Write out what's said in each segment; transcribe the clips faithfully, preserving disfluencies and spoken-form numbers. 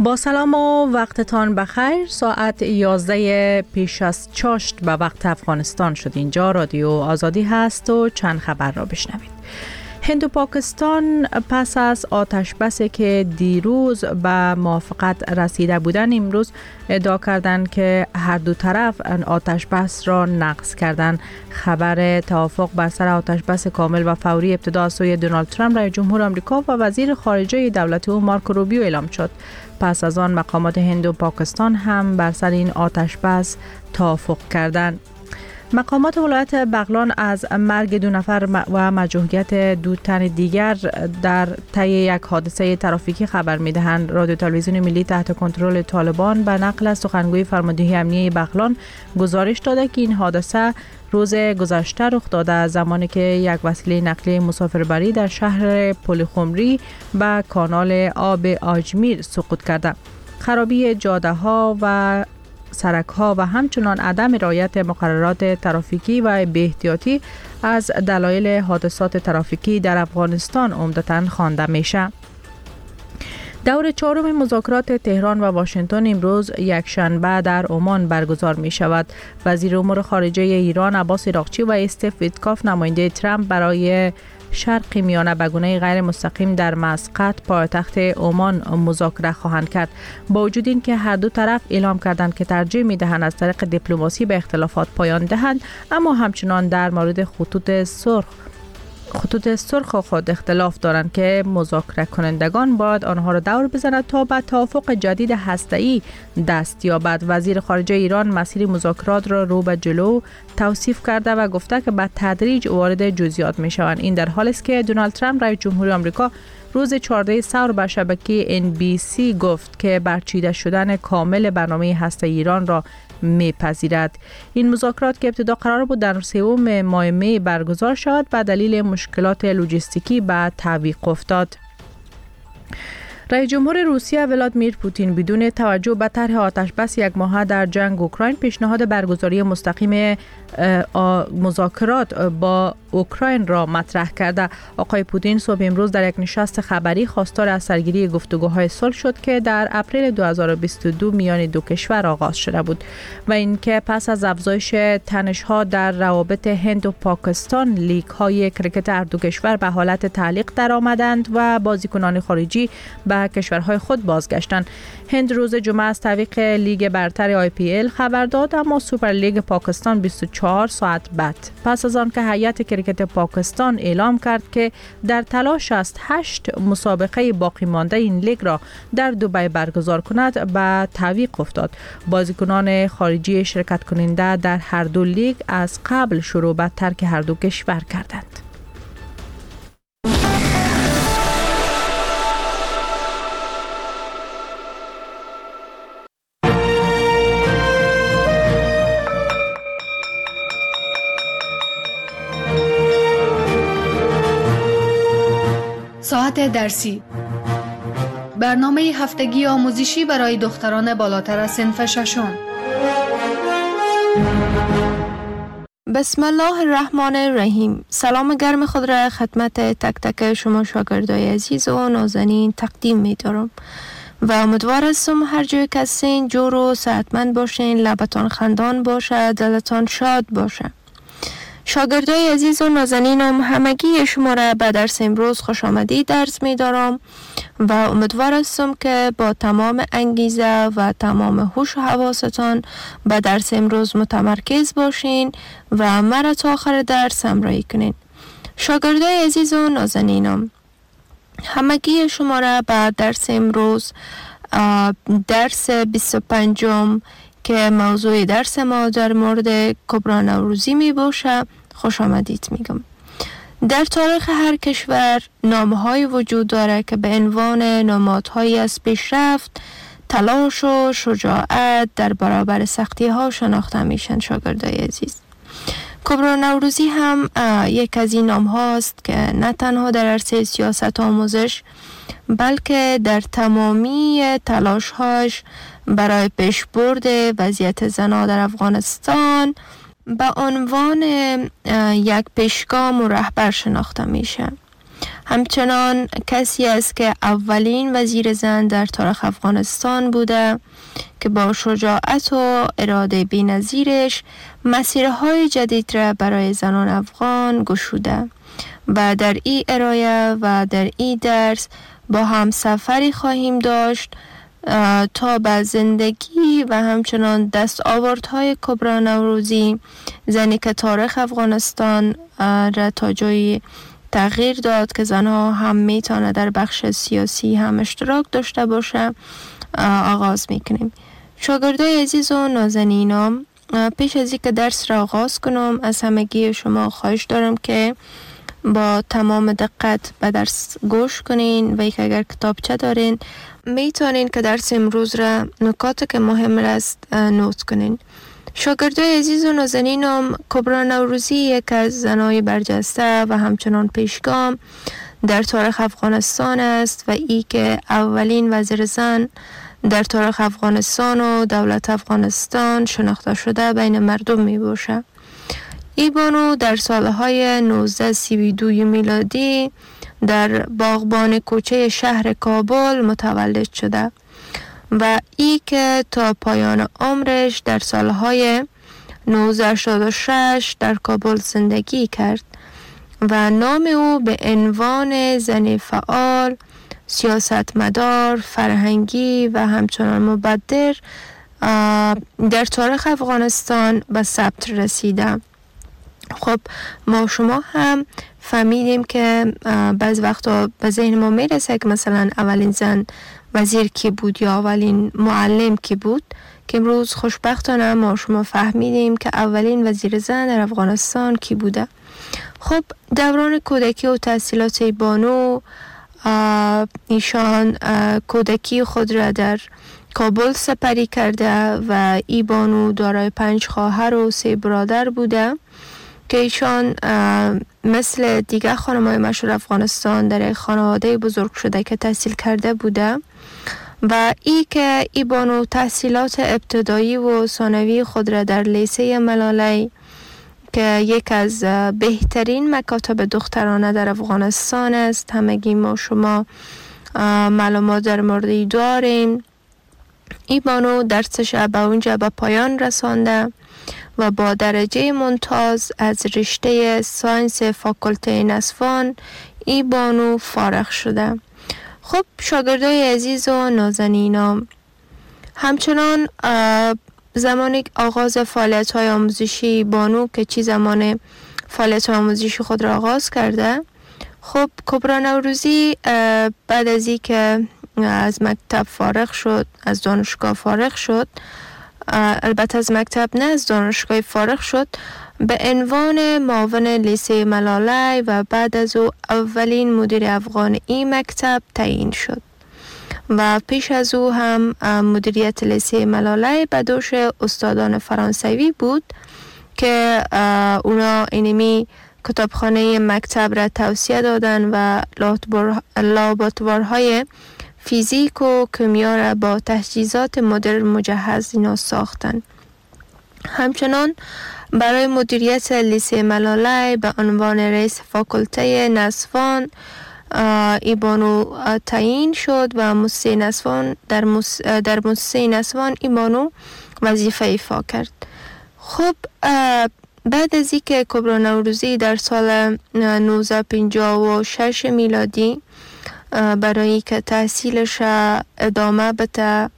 با سلام و وقتتان بخیر. ساعت یازده پیش از چاشت به وقت افغانستان شد. اینجا رادیو آزادی هست و چند خبر را بشنوید. هند و پاکستان پس از آتش بسی که دیروز به موافقت رسیده بودند، امروز ادعا کردند که هر دو طرف آتش بس را نقض کردند. خبر توافق بر سر آتش بس کامل و فوری ابتدا از سوی دونالد ترامپ رئیس جمهور آمریکا و وزیر خارجه دولت او مارکو روبیو اعلام شد. پس از آن مقامات هند و پاکستان هم بر سر این آتش بس توافق کردند. مقامات ولایت بغلان از مرگ دو نفر و مجروحیت دو تن دیگر در طی یک حادثه ترافیکی خبر می‌دهند. رادیو تلویزیون ملی تحت کنترل طالبان به نقل از سخنگوی فرماندهی امنیه بغلان گزارش داده که این حادثه روز گذشته رخ داده، زمانی که یک وسیله نقلیه مسافربری در شهر پلخمری به کانال آب آجمیر سقوط کرده. خرابی جاده ها و سرک ها و همچنان عدم رعایت مقررات ترافیکی و بی‌احتیاطی از دلایل حادثات ترافیکی در افغانستان عمدتاً خوانده میشه. دور چهارم مذاکرات تهران و واشنگتن امروز یک شنبه در عمان برگزار می شود. وزیر امور خارجه ایران عباس عراقچی و استیو ویتکاف نماینده ترامپ برای شرق میانه به گونه غیر مستقیم در مسقط پایتخت عمان مذاکره خواهند کرد. با وجود این که هر دو طرف اعلام کردند که ترجیح می‌دهند از طریق دیپلماسی به اختلافات پایان دهند، اما همچنان در مورد خطوط سرخ خطوط سرخ خود اختلاف دارند که مذاکره کنندگان باید آنها را دور بزنند تا به توافق جدید هسته‌ای دست یابد. وزیر خارجه ایران مسیر مذاکرات را رو به جلو توصیف کرده و گفته که به تدریج وارد جزئیات می‌شوند. این در حالی است که دونالد ترامپ رئیس جمهور آمریکا روز چهاردهم سور به شبکه ان بی سی گفت که برچیده شدن کامل برنامه هسته ایران را میپذیرد. این مذاکرات که ابتدا قرار بود در سوم ماه می برگزار شود، به دلیل مشکلات لوجستیکی به تعویق افتاد. رئیس جمهور روسیه ولادیمیر پوتین بدون توجه به طرح آتش بس یک ماهه در جنگ اوکراین پیشنهاد برگزاری مستقیم مذاکرات با اوکراین را مطرح کرده. آقای پوتین صبح امروز در یک نشست خبری خواستار از سرگیری گفتگوهای صلح شد که در اپریل دو هزار و بیست و دو میان دو کشور آغاز شده بود و اینکه پس از افزایش تنش‌ها در روابط هند و پاکستان، لیگ‌های کرکت هر دو کشور به حالت تعلیق درآمدند و بازیکنان خارجی به کشورهای خود بازگشتند. هند روز جمعه از تعویق لیگ برتر آی پی ال خبر داد، اما سوپر لیگ پاکستان بیست و چهار ساعت بعد پس از آن که هیئت کرکت پاکستان اعلام کرد که در تلاش است هشت مسابقه باقی مانده این لیگ را در دبی برگزار کند، به تعویق افتاد. بازیکنان خارجی شرکت کننده در هر دو لیگ از قبل شروع به ترک هر دو کشور کردند. ساعت درسی، برنامه هفتگی آموزشی برای دختران بالاتر از صنف ششم. بسم الله الرحمن الرحیم. سلام گرم خود را خدمت تک تک شما شاگردای عزیز و نازنین تقدیم می دارم و امیدوار هستم هر جای که هستین جور و صحتمند باشین، لبتان خندان باشه، دلتان شاد باشه. شاگردای عزیز و نازنینم، همگی شما را به درس امروز خوش آمدید درس می دارم و امیدوار هستم که با تمام انگیزه و تمام هوش و حواستان به درس امروز متمرکز باشین و مرا تا آخر درس همراهی کنین. شاگردای عزیز و نازنینم، همگی شما را به درس امروز، درس بیست و پنجم که موضوع درس ما در مورد کبری نوروزی می باشه، خوش آمدید میگم. در تاریخ هر کشور نامه‌های وجود داره که به عنوان نمادهایی از پیشرفت، تلاش و شجاعت در برابر سختی ها شناخته میشن. شاگردای عزیز، کبری نوروزی هم یک از این نام هاست که نه تنها در عرصه سیاست آموزش بلکه در تمامی تلاش هاش برای پیشبرد وضعیت زنان در افغانستان به عنوان یک پیشگام و رهبر شناخته میشه. همچنان کسی است که اولین وزیر زن در تاریخ افغانستان بوده که با شجاعت و اراده بی‌نظیرش مسیرهای جدید را برای زنان افغان گشوده و در این ارائه و در این درس با هم سفری خواهیم داشت تا به زندگی و همچنان دستاوردهای کبرا نوروزی، زنی که تاریخ افغانستان را تا جایی تغییر داد که زنها هم میتونه در بخش سیاسی هم اشتراک داشته باشه، آغاز میکنیم. شاگردای عزیز و نازنینم، پیش از اینکه درس را آغاز کنم از همگی شما خواهش دارم که با تمام دقت به درس گوش کنین و یک اگر کتابچه دارین میتونین که درس امروز را نکاتی که مهم است نوت کنین. شاگردای عزیز و نازنینم، کبرا نوروزی یک از زنای برجسته و همچنان پیشگام در تاریخ افغانستان است و ای که اولین وزیر زن در تاریخ افغانستان و دولت افغانستان شناخته شده بین مردم می باشه. ای بانو در سالهای نوزده سی و دو میلادی در باغبان کوچه شهر کابل متولد شده و ای که تا پایان عمرش در سالهای نوزده هشتاد و شش در کابل زندگی کرد و نام او به عنوان زن فعال، سیاستمدار، فرهنگی و همچنان مبدر در تاریخ افغانستان به ثبت رسیده. خب ما شما هم فهمیدیم که بعض وقتا به ذهن ما میرسه که مثلا اولین زن وزیر کی بود یا اولین معلم کی بود، که امروز خوشبختانه ما شما فهمیدیم که اولین وزیر زن در افغانستان کی بوده. خب دوران کودکی و تحصیلات بانو، ایشان کودکی خود را در کابل سپری کرده و ای بانو دارای پنج خواهر و سه برادر بوده که ایشان مثل دیگر خانم‌های مشهور افغانستان در یک خانواده بزرگ شده که تحصیل کرده بوده و ای که ای بانو تحصیلات ابتدایی و ثانوی خود را در لیسه ملالی که یک از بهترین مکاتب دخترانه در افغانستان است، همگی ما شما معلومات در موردی داریم، ای بانو درسش به اونجا به پایان رسانده و با درجه ممتاز از رشته ساینس فاکولته نسوان ای بانو فارغ شده. خب شاگردای عزیز و نازنینم، همچنان زمانی آغاز فعالیت های آموزشی بانو که چی زمان فعالیت آموزشی خود را آغاز کرده، خب کبرا نوروزی بعد از این که از مکتب فارغ شد، از دانشگاه فارغ شد، البته از مکتب نه از دانشگاه فارغ شد، به عنوان معاون لیسه ملالی و بعد از او اولین مدیر افغان این مکتب تعیین شد و پیش از او هم مدیریت لیسه ملالی به دوش استادان فرانسوی بود که اونا اینمی کتابخانه مکتب را توسعه دادن و لابراتوارهای فیزیک و کیمیا را با تجهیزات مدرن مجهز اینا ساختن. همچنان برای مدیریت لیسه ملالی به عنوان رئیس فاکولته نسوان ای بانو تعیین شد و موسسه نسوان در موس در موسسه نسوان ای بانو وظیفه ایفا کرد. خب بعد از اینکه کبرا نوروزی در سال نوزده پنجاه و شش میلادی برای که تحصیلش ادامه بده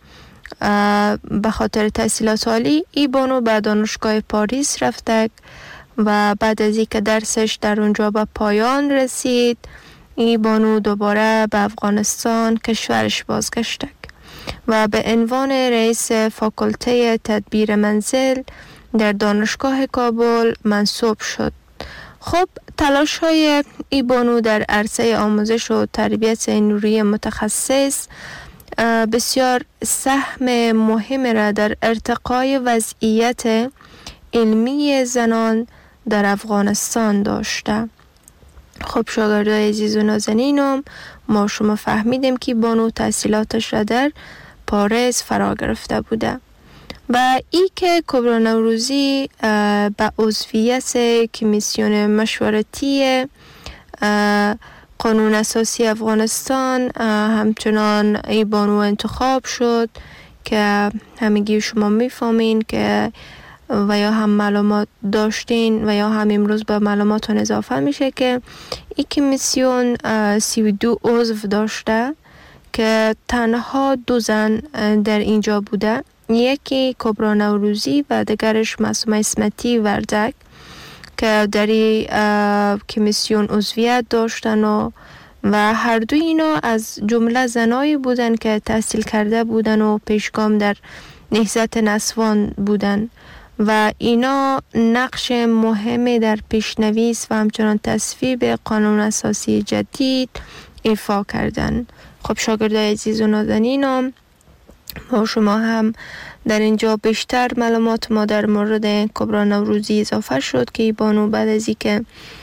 به خاطر تحصیلات عالی، ای بانو به دانشگاه پاریس رفته و بعد از اینکه درسش در اونجا به پایان رسید، ای بانو دوباره به افغانستان کشورش بازگشته و به عنوان رئیس فاکولته تدبیر منزل در دانشگاه کابل منصوب شد. خب تلاش های ای بانو در عرصه آموزش و تربیت نوری متخصص بسیار سهم مهم را در ارتقای وضعیت علمی زنان در افغانستان داشته. خب شاگردای عزیز و نازنینم، ما شما فهمیدیم که بانو تحصیلاتش را در پاریس فرا گرفته بوده و ای که کبرا نوروزی به عضویت کمیسیون مشورتی قانون اساسی افغانستان همچنان ای بانو انتخاب شد که همگی شما میفهمین که و یا هم معلومات داشتین و یا هم امروز به معلوماتون اضافه میشه که این کمیسیون سی و دو عضو داشته که تنها دو زن در اینجا بوده، یکی کبرا نوروزی و دیگرش معصومه اسمتی وردک که در این کمیسیون عضویت داشتن و و هر دو اینا از جمله زنایی بودن که تحصیل کرده بودن و پیشگام در نهضت نسوان بودن و اینا نقش مهمی در پیشنویس و همچنان تصویب قانون اساسی جدید ایفا کردن. خب شاگردای عزیز و نازنینم، ما شما هم در اینجا بیشتر معلومات ما در مورد کبرا نوروزی اضافه شد که بانو بعد از اینکه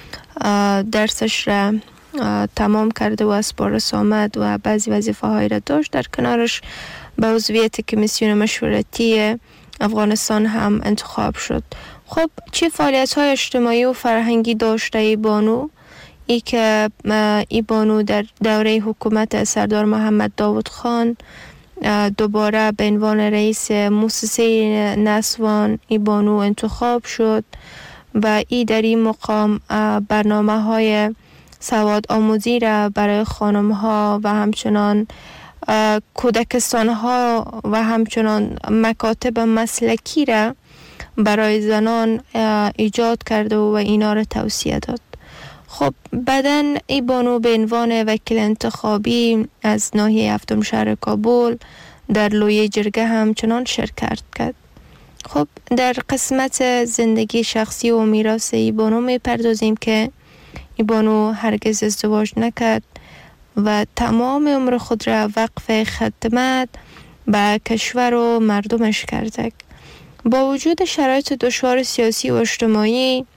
درسش را تمام کرده و از پاریس آمد و بعضی وظیفه هایی را داشت، در کنارش به عضویت کمیسیون مشورتی افغانستان هم انتخاب شد. خب چه فعالیت های اجتماعی و فرهنگی داشته ای بانو؟ ای که ای بانو در دوره حکومت سردار محمد داود خان دوباره به عنوان رئیس مؤسسه نسوان ای بانو انتخاب شد و ای در این مقام برنامه های سواد آموزی را برای خانم ها و همچنان کودکستان ها و همچنان مکاتب مسلکی را برای زنان ایجاد کرده و اینا را توصیه داد. خب بعداً ای بانو به عنوان وکیل انتخابی از ناحیه هفتم شهر کابل در لویه جرگه همچنان شرکت کرد. خب در قسمت زندگی شخصی و میراث ای بانو می پردازیم که ای بانو هرگز ازدواج نکرد و تمام عمر خود را وقف خدمت به کشور و مردمش کرده. با وجود شرایط دشوار سیاسی و اجتماعی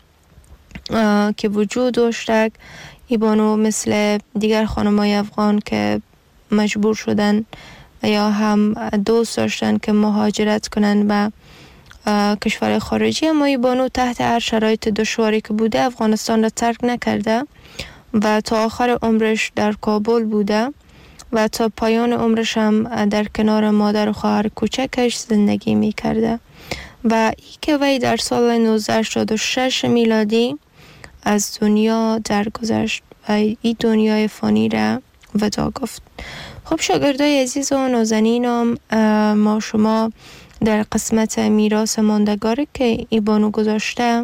که وجود داشته، ای بانو مثل دیگر خانمای افغان که مجبور شدن و یا هم دوست داشتن که مهاجرت کنن به کشور خارجی، اما ای بانو تحت هر شرایط دشواری که بوده افغانستان را ترک نکرده و تا آخر عمرش در کابل بوده و تا پایان عمرش هم در کنار مادر و خواهر کوچکش زندگی می کرده و ای که وی در سال نوزده هشتاد و شش میلادی از دنیا درگذشت و این دنیای فانی را وداع گفت. خب شاگردای عزیز و نازنینم، ما شما در قسمت میراث ماندگاری که ای بانو گذاشته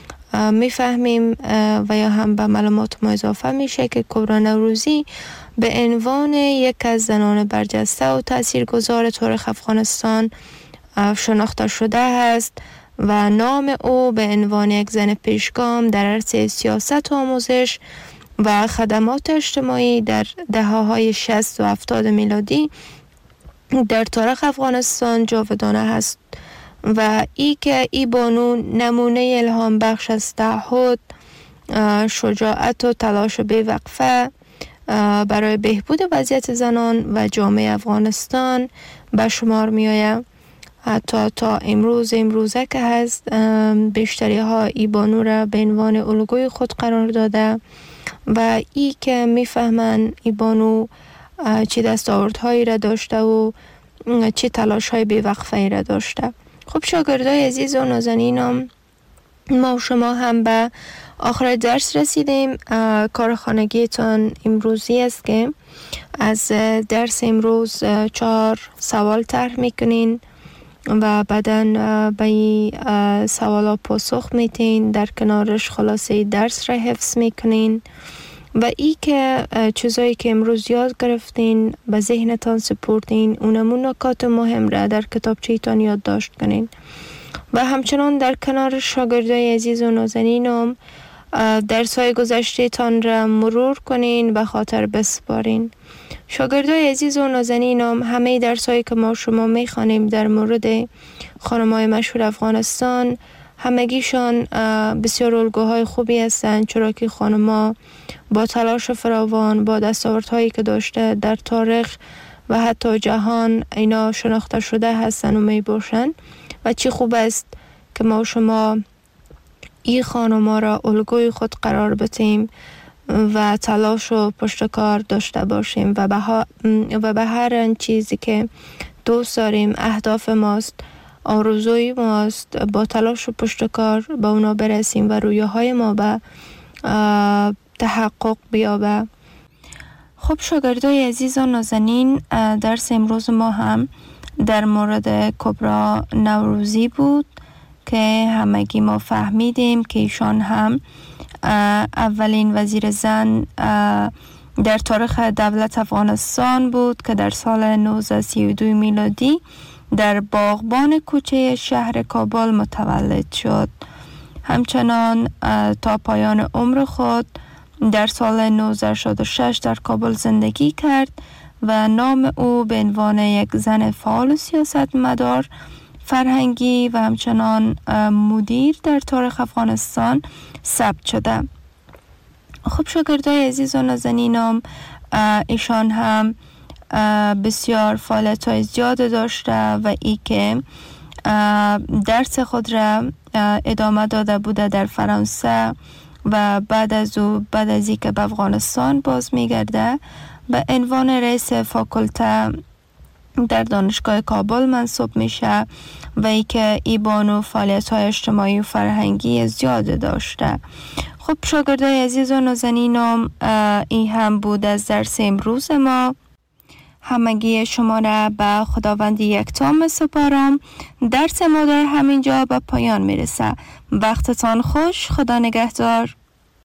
میفهمیم و یا هم به معلومات ما اضافه میشه که کبرا نوروزی به عنوان یک از زنان برجسته و تاثیرگذار تاریخ افغانستان شناخته شده است و نام او به عنوان یک زن پیشگام در عرصه سیاست و آموزش و خدمات اجتماعی در دهه‌های شصت و هفتاد میلادی در تاریخ افغانستان جاودانه است و ای که ای بانو نمونه الهام بخش از تعهد، شجاعت و تلاش بی‌وقفه برای بهبود وضعیت زنان و جامعه افغانستان به شمار می آید. حتی تا امروز امروزه که هست بیشتری ها ای بانو را به عنوان الگوی خود قرار داده و ای که میفهمن ای بانو چه دستاوردهایی را داشته و چه تلاش های بی‌وقفه‌ای را داشته. خب شاگردای عزیز و نازنینم، ما و شما هم به آخر درس رسیدیم. کار خانگیتان امروزی است که از درس امروز چهار سوال طرح میکنین و بعداً به این سوالا پاسخ میتین، در کنارش خلاصه درس را حفظ میکنین و ای که چیزایی که امروز یاد گرفتین به ذهنتان سپردین، اونمون نکات مهم را در کتابچه‌تان یادداشت کنین و همچنان در کنار شاگردای عزیز و نازنینم درس‌های گذشته تان را مرور کنین و خاطر بسپارین. شاگردای عزیز و نازنینم، همه درس‌هایی که ما شما می‌خوانیم در مورد خانم‌های مشهور افغانستان همگیشان بسیار الگوهای خوبی هستند، چرا که خانم‌ها با تلاش فراوان، با دستاوردهایی که داشته در تاریخ و حتی جهان اینا شناخته شده هستند و می باشند و چی خوب است که ما شما این خانم‌ها را الگوی خود قرار بدیم و تلاش و پشتکار داشته باشیم و به, ها و به هر چیزی که دوست داریم، اهداف ماست، آرزوی ماست، با تلاش و پشتکار به اونا برسیم و رویاهای ما به تحقق بیابه. خب شاگردای عزیز و نازنین، درس امروز ما هم در مورد کبرا نوروزی بود که همگی ما فهمیدیم که ایشان هم اولین وزیر زن در تاریخ دولت افغانستان بود که در سال نوزده سی و دو میلادی در باغبان کوچه شهر کابل متولد شد. همچنان تا پایان عمر خود در سال نوزده شصت و شش در کابل زندگی کرد و نام او به عنوان یک زن فعال سیاستمدار فرهنگی و همچنان مدیر در تاریخ افغانستان ثبت شده. خب شاگردای عزیز و نازنینم، ایشان هم بسیار فعالیت‌های زیاد داشته و ای که درس خود را ادامه داده بوده در فرانسه و بعد از او بعد از اینکه به افغانستان باز میگرده به عنوان رئیس فاکولته در دانشگاه کابل منصوب میشه و ای که ای بانو فعالیت‌های اجتماعی و فرهنگی زیاد داشته. خب شاگردای عزیز و نازنینم، این هم بود از درس امروز ما. همگی شما را به خداوند یکتا می‌سپارم. درس ما در همینجا به پایان میرسه. وقتتان خوش. خدا نگهدار.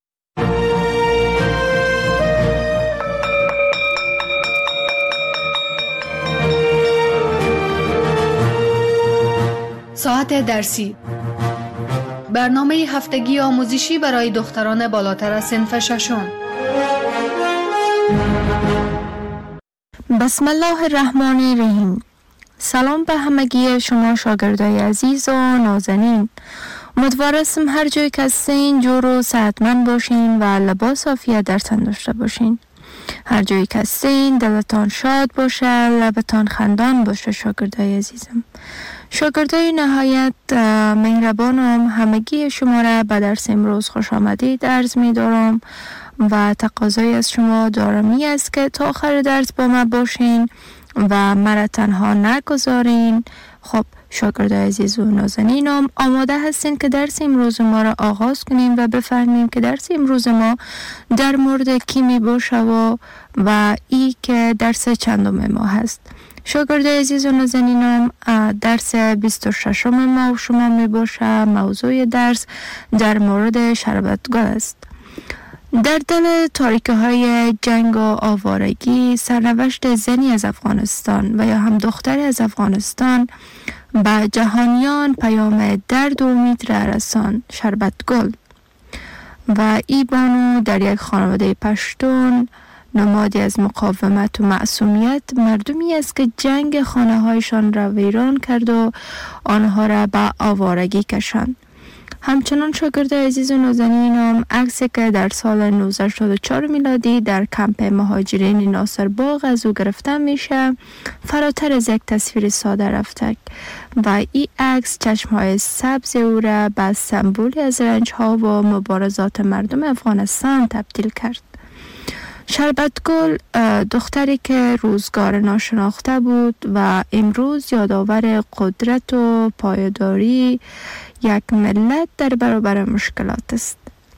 ساعت درسی، برنامه هفتگی آموزشی برای دختران بالاتر از صنف ششم. بسم الله الرحمن الرحیم. سلام به همگی شما شاگردای عزیز و نازنین. امیدوارم هر جای که هستین جور و صحتمند باشین و لباس عافیت در تن داشته باشین. هر جایی که هستین دلتان شاد باشه، لبتان خندان باشه. شاگردای عزیزم، شاگردای نهایت مهربانم، همگی شما را به درس امروز خوش آمدید عرض می دارم و تقاضای از شما دارمی است که تا آخر درس با ما باشین و مرا تنها نگذارین. خب شاگردای عزیز و نازنینم، آماده هستین که درس امروز ما را آغاز کنیم و بفهمیم که درس امروز ما در مورد کی می باشه و و ای که درس چندم ما هست. شاگردای عزیز و نازنینم، درس بیست و ششم ما و شما می باشه. موضوع درس در مورد شربتگل است. در دل تاریکه های جنگ و آوارگی، سرنوشت زنی از افغانستان و یا هم دختری از افغانستان به جهانیان پیام درد و امید را رساند. شربتگل و ای بانو در یک خانواده پشتون، نمادی از مقاومت و معصومیت، مردمی است که جنگ خانه هایشان را ویران کرد و آنها را به آوارگی کشاند. همچنان شاگردای عزیز و نازنینم، عکسی که در سال نوزده شصت و چهار میلادی در کمپ مهاجرین ناصر باغ از او گرفته میشه، فراتر از یک تصویر ساده رفته و این عکس چشمهای سبز او را به سمبولی از رنجها و مبارزات مردم افغانستان تبدیل کرد. شربتگل دختری که روزگار ناشناخته بود و امروز یادآور قدرت و پایداری یک ملت در برابر مشکلات است.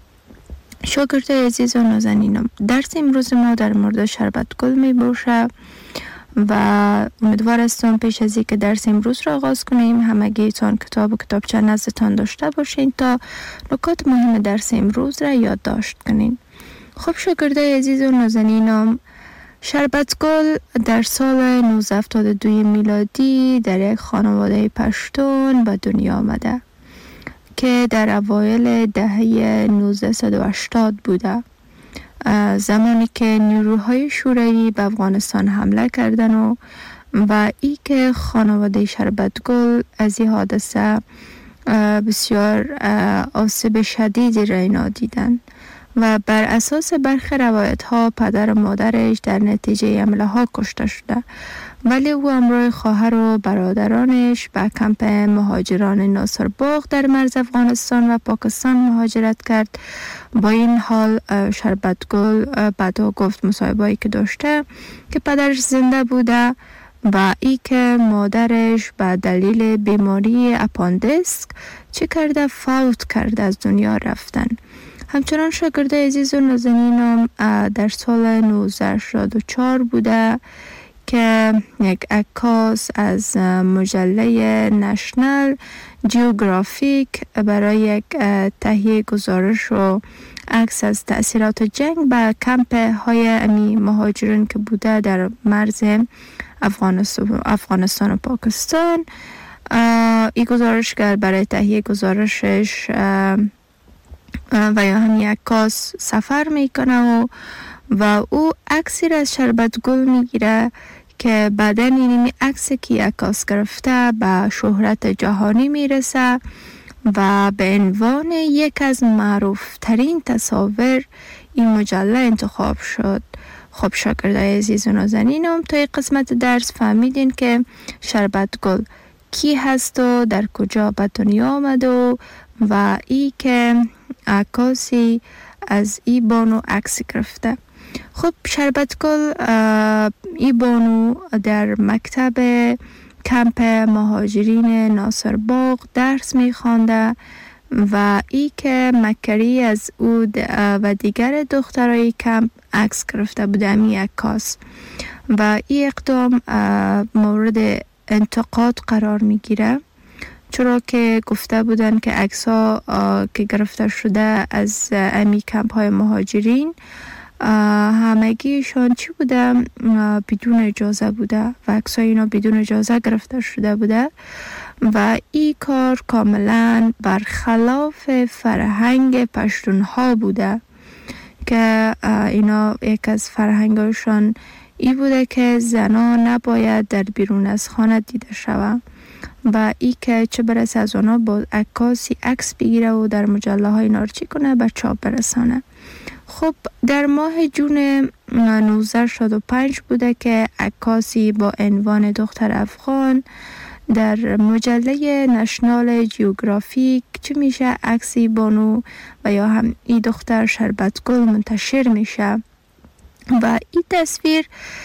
شاگردای عزیز و نازنینم، درس امروز ما در مورد شربتگل می باشه و امیدوار هستم پیش از اینکه درس امروز را آغاز کنیم همگیتان کتاب و کتابچه نزدتان داشته باشین تا نکات مهم درس امروز را یادداشت کنین. خب شاگردای عزیز و نازنینم، شربتگل در سال نوزده هفتاد و دو میلادی در یک خانواده پشتون به دنیا آمده که در اوایل دهه نوزده و هشتاد بوده، زمانی که نیروهای شوروی به افغانستان حمله کردن و و ای که خانواده شربتگل از این حادثه بسیار آسیب شدیدی را اینا دیدن و بر اساس برخی روایت ها پدر و مادرش در نتیجه حمله ها کشته شده ولی او همراه خواهر و برادرانش به کمپ مهاجران ناصر باغ در مرز افغانستان و پاکستان مهاجرت کرد. با این حال شربتگل بعدا گفت مصاحبه‌ای که داشته که پدرش زنده بوده و ای که مادرش به دلیل بیماری اپاندیسک چه کرده فوت کرده، از دنیا رفتن. همچنان شاگرد عزیز و نازنینم در سال نوزده شصت و چهار بوده که یک عکاس از مجله نشنال جیوگرافیک برای یک تهیه گزارش و عکس از تأثیرات جنگ به کمپ های امی مهاجرین که بوده در مرز افغانستان, افغانستان و پاکستان، این گزارشگر برای تهیه گزارشش و یا هم یک عکاس سفر میکنه و و او عکسی را از شربتگل میگیره که بعداً این عکسی که عکاس گرفته به شهرت جهانی میرسه و به عنوان یک از معروف ترین تصاویر این مجله انتخاب شد. خب شاگردای عزیز و نازنینم، تا این قسمت درس فهمیدین که شربتگل کی هست و در کجا به دنیا آمد و و ای که عکاسی از ای بانو عکس گرفته. خب شربتگل ای بانو در مکتب کمپ مهاجرین ناصر باغ درس می خوانده و ای که مکری از او و دیگر دخترای کمپ عکس گرفته بوده می عکاس و این اقدام مورد انتقاد قرار می گیره، چرا که گفته بودن که عکس ها که گرفته شده از امی کمپ های مهاجرین همگیشان چی بوده؟ بدون اجازه بوده و عکس های اینا بدون اجازه گرفته شده بوده و این کار کاملا برخلاف فرهنگ پشتونها بوده که اینا یک از فرهنگشان ای بوده که زنان نباید در بیرون از خانه دیده شود و ای که چه برسه از اونا با عکاسی عکس بگیره و در مجله های نارچی کنه به چاپ برسانه. خب در ماه جون نوزده شصت و پنج بوده که عکاسی با عنوان دختر افغان در مجله نشنال جیوگرافیک چه میشه عکسی بانو و یا هم ای دختر شربتگل منتشر میشه و این تصویر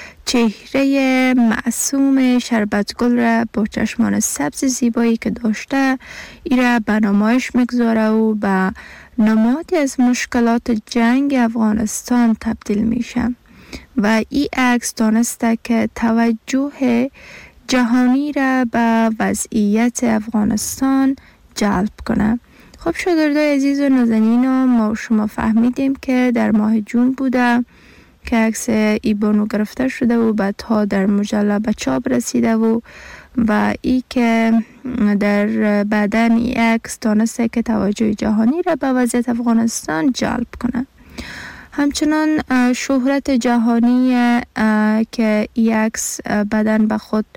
چهره معصوم شربتگل را با چشمان سبز زیبایی که داشته ای را به نمایش میگذاره و به نمادی از مشکلات جنگ افغانستان تبدیل میشه و این عکس دانسته که توجه جهانی را به وضعیت افغانستان جلب کنه. خب شاگردای عزیز و نازنینم، ما شما فهمیدیم که در ماه جون بوده که عکس ای بانو گرفته شده و بعدها در مجله به چاپ رسیده و و ای که در بعدن ای عکس دانسته که توجه جهانی را به وضعیت افغانستان جلب کنه. همچنان شهرت جهانی که ای عکس بعدن به خود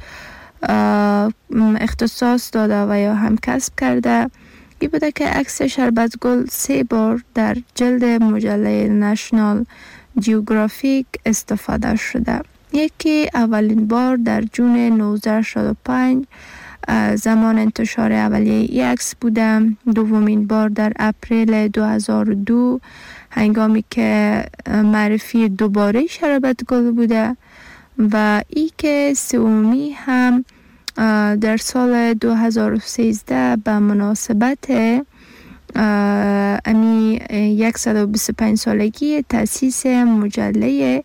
اختصاص داده و یا هم کسب کرده ای بوده که عکس شربتگل سه بار در جلد مجله نشنال جیوگرافیک استفاده شده. یکی اولین بار در جون نوزده شصت و پنج زمان انتشار اولیه ای عکس بوده، دومین بار در اپریل دو هزار و دو هنگامی که معرفی دوباره شربتگل بوده و ای که سومی هم در سال دو هزار و سیزده به مناسبت امی صد و بیست و پنج سالگی تأسیس مجله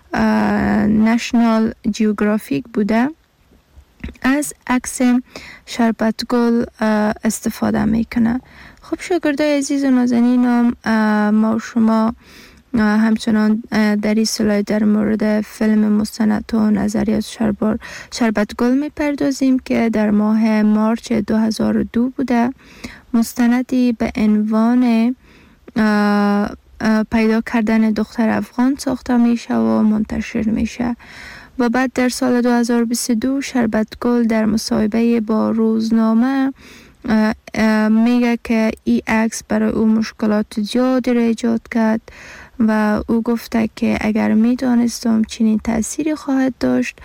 نشنال جیوگرافیک بوده، از عکس شربتگل استفاده میکنه. خب شاگردای عزیز و نازنینم، ما شما همچنان در این سلاید در مورد فیلم مستند و نظریات شربتگل میپردازیم که در ماه مارچ دو هزار و دو بوده. مستندی به عنوان پیدا کردن دختر افغان ساخته میشه و منتشر میشه و بعد در سال دو هزار و بیست و دو شربتگل در مصاحبه با روزنامه میگه که این عکس برای او مشکلات زیادی را ایجاد کرد و او گفته که اگر می دانستم چنین تأثیری خواهد داشت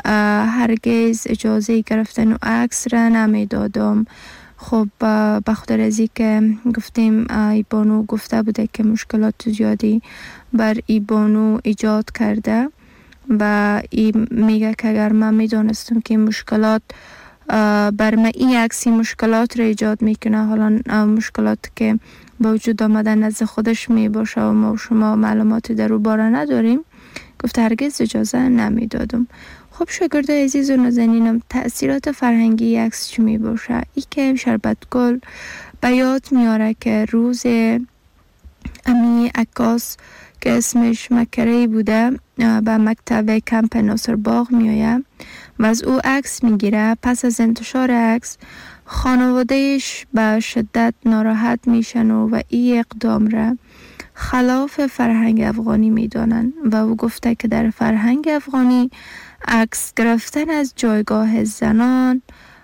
هرگز اجازه گرفتن و عکس را نمی دادم. خب به خاطر از که گفتیم ای بانو گفته بوده که مشکلات زیادی بر ای بانو ایجاد کرده و ای میگه که اگر من میدونستم که مشکلات بر من این عکسی مشکلات را ایجاد میکنه، حالا مشکلات که با وجود آمدن نزد خودش می باشه و ما شما معلوماتی در او باره نداریم، گفته هرگز اجازه نمیدادم. خب شاگردای عزیز و نازنینم، تأثیرات فرهنگی عکس چی می باشه؟ ای که شربت گل به یاد میاره که روز امی عکاس که اسمش مکری بوده به مکتب کمپ ناصر باغ میآید و از او عکس میگیره. پس از انتشار عکس خانوادهش به شدت ناراحت میشن و این اقدام را خلاف فرهنگ افغانی میدانن و او گفته که در فرهنگ افغانی عکس گرفتن از جایگاه زنان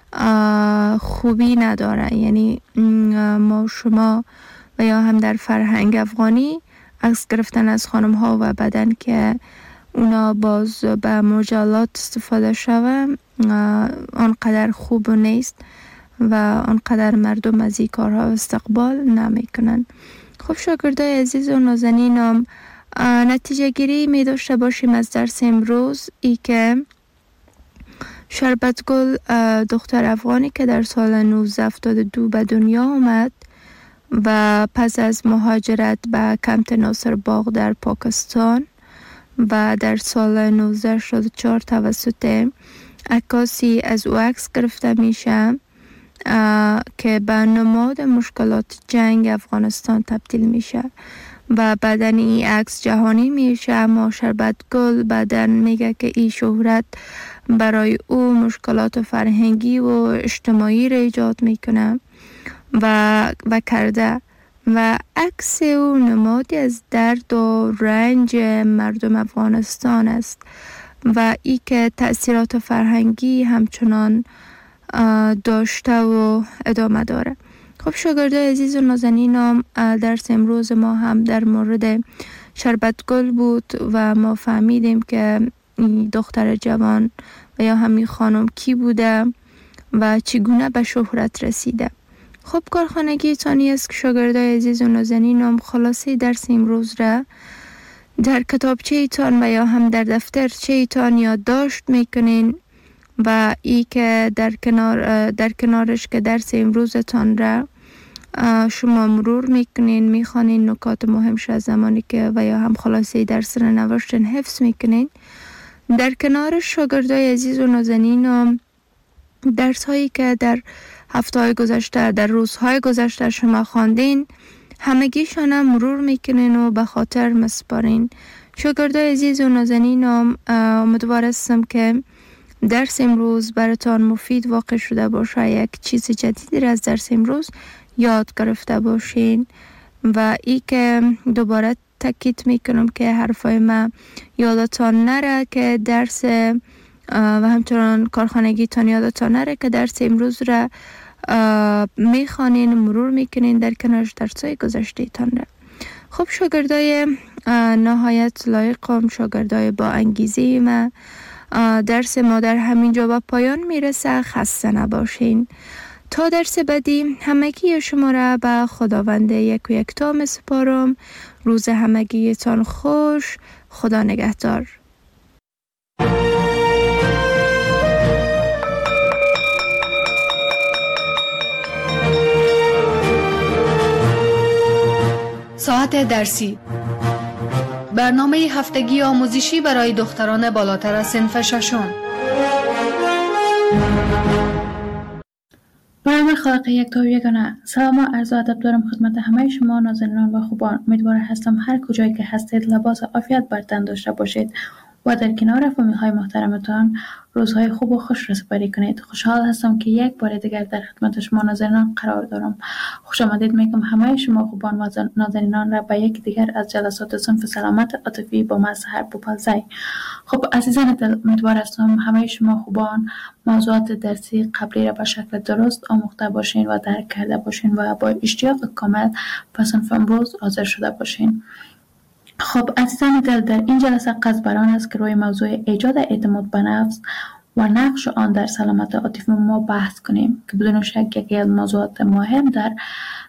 خوبی نداره. یعنی ما شما و یا هم در فرهنگ افغانی عکس گرفتن از خانم ها و بدن که اونا باز به مجلات استفاده شوه آنقدر خوب نیست و آنقدر مردم از این کارها استقبال نمی کنن. خب شاگردای عزیز و نازنینم، نتیجه گیری می داشته باشیم از درس امروز ای که شربت گل دختر افغانی که در سال نوزده هفتاد و دو به دنیا آمد و پس از مهاجرت به کمپ ناصر باغ در پاکستان و در سال نوزده شصت و چهار توسط عکاسی از او عکس گرفته میشه که به نماد مشکلات جنگ افغانستان تبدیل میشه و بعدن این عکس جهانی میشه. اما شربت گل بعدن میگه که این شهرت برای او مشکلات فرهنگی و اجتماعی را ایجاد میکنه و و کرده و عکس او نمادی از درد و رنج مردم افغانستان است و ای که تأثیرات فرهنگی همچنان داشته و ادامه داره. خب شاگردای عزیز و نازنینم، درس امروز ما هم در مورد شربت گل بود و ما فهمیدیم که دختر جوان و یا همین خانم کی بوده و چگونه به شهرت رسیده. خب کارخانگی تانی است که شاگردای عزیز و نازنینم خلاصه درس امروز را در کتابچه ایتان و یا هم در دفترچه ایتان یادداشت میکنین و ای که در کنار در کنارش که درس امروزتان را شما مرور میکنین، میخوانین نکات مهمش از زمانی که و یا هم خلاصه درس را نوشتن حفظ میکنین. در کنار شاگردای عزیز و نازنینم درس هایی که در هفته های گذشته در روزهای گذشته شما خواندین همگیشان هم مرور میکنین و به خاطر مسپارین. شاگردای عزیز و نازنینم، امیدوار هستم که درس امروز براتان مفید واقع شده باشه، یک چیز جدیدی را از درس امروز یاد گرفته باشین و ای که دوباره تاکید میکنم که حرفای من یادتان نره که درس و همچنان کارخانگیتان یادتان نره که درس امروز را میخوانین، مرور میکنین در کنارش درسای گذشته تان را. خب شاگردای نهایت لایقم، شاگردای با انگیزه ما، درس ما در همینجا به پایان میرسه. خسته نباشین. تا درس بعدی همگی شما را به خداوند یک و یکتا میسپارم. روز همگیتان خوش. خدا نگهدار. ساعت درسی، برنامه هفتگی آموزشی برای دختران بالاتر از صنف ششم. برنامه خالق یک تا یگانه. سلام و عرض ادب دارم خدمت همه شما نازنینان و خوبان. امیدوار هستم هر کجایی که هستید لباس عافیت بر تن داشته باشید و در کنار فامیل های محترمتان روزهای خوب و خوش را سپری کنید. خوشحال هستم که یک بار دیگر در خدمت شما نازنینان قرار دارم. خوش آمدید میگم همه شما خوبان و نازنینان را به یک دیگر از جلسات صنف سلامت عاطفی با من سحر بوپالزی. خب عزیزان دل، امیدوار هستم همه شما خوبان موضوعات درسی قبلی را به شکل درست آموخته باشین و درک کرده باشین و با اشتیاق کامل به صنف امروز حاضر شده باشین. خب عزیزان دل، در این جلسه قصد بر آن است که روی موضوع ایجاد اعتماد به نفس و نقش آن در سلامت عاطفی ما بحث کنیم که بدون شک یکی از موضوعات مهم در